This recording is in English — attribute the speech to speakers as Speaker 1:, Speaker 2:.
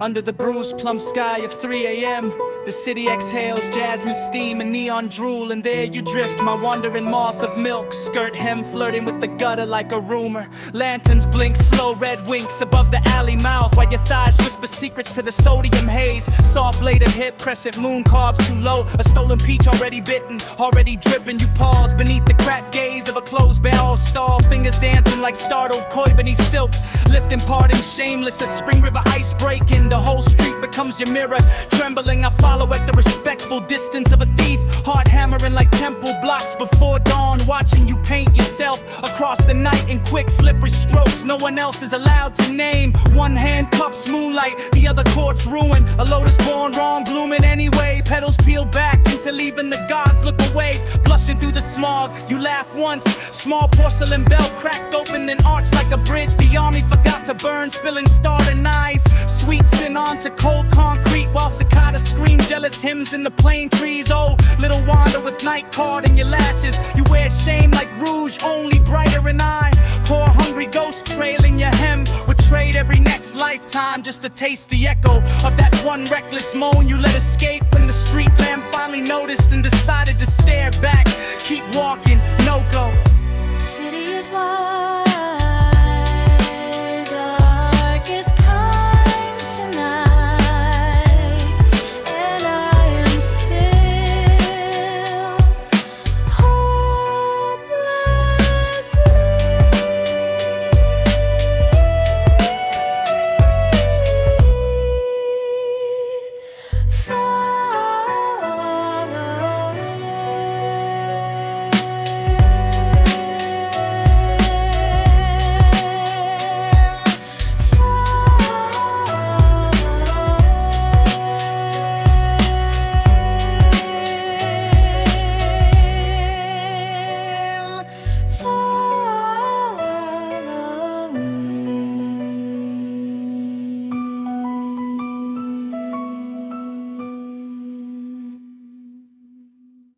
Speaker 1: Under the bruised plum sky of 3 a.m. The city exhales jasmine steam and neon drool, and there you drift, my wandering moth of milk. Skirt hem flirting with the gutter like a rumor. Lanterns blink slow red winks above the alley mouth, while your thighs whisper secrets to the sodium haze. Soft bladed hip, crescent moon carved too low. A stolen peach already bitten, already dripping. You pause beneath the cracked gaze of a closed barrel stall. Fingers dancing like startled koi beneath silk. Lifting, parting, shameless as spring river ice breaking. The whole street becomes your mirror. Trembling, I follow at the respectful distance of a thief. Heart hammering like temple blocks before dawn. Watching you paint yourself across the night in quick slippery strokes no one else is allowed to name. One hand cups moonlight, the other courts ruin. A lotus born wrong, blooming anyway. Petals peel back until even the gods look away. Blushing through the smog, you laugh once. Small porcelain bell cracked open and arched like a bridge. The army forgot to burn, spilling starting eyes. Sweet sin onto cold concrete while cicadas scream jealous hymns in the plane trees. Oh, little Wanda with night card in your lashes. You wear shame like rouge, only brighter in eye. Poor hungry ghost trailing your hem. Would trade every next lifetime just to taste the echo of that one reckless moan you let escape when the street lamp finally noticed and decided to stare back. Keep walking, no go.
Speaker 2: The city is wild.